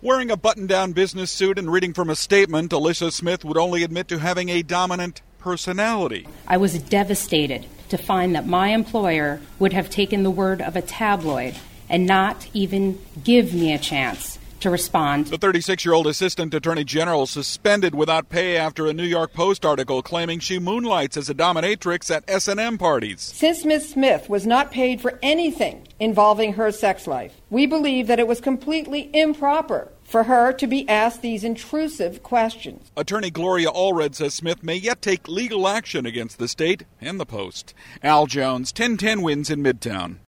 Wearing a button-down business suit and reading from a statement, Alicia Smith would only admit to having a dominant personality. I was devastated to find that my employer would have taken the word of a tabloid and not even give me a chance to respond. The 36-year-old assistant attorney general suspended without pay after a New York Post article claiming she moonlights as a dominatrix at S&M parties. Since Ms. Smith was not paid for anything involving her sex life, we believe that it was completely improper for her to be asked these intrusive questions. Attorney Gloria Allred says Smith may yet take legal action against the state and the Post. Al Jones, 1010 Wins in Midtown.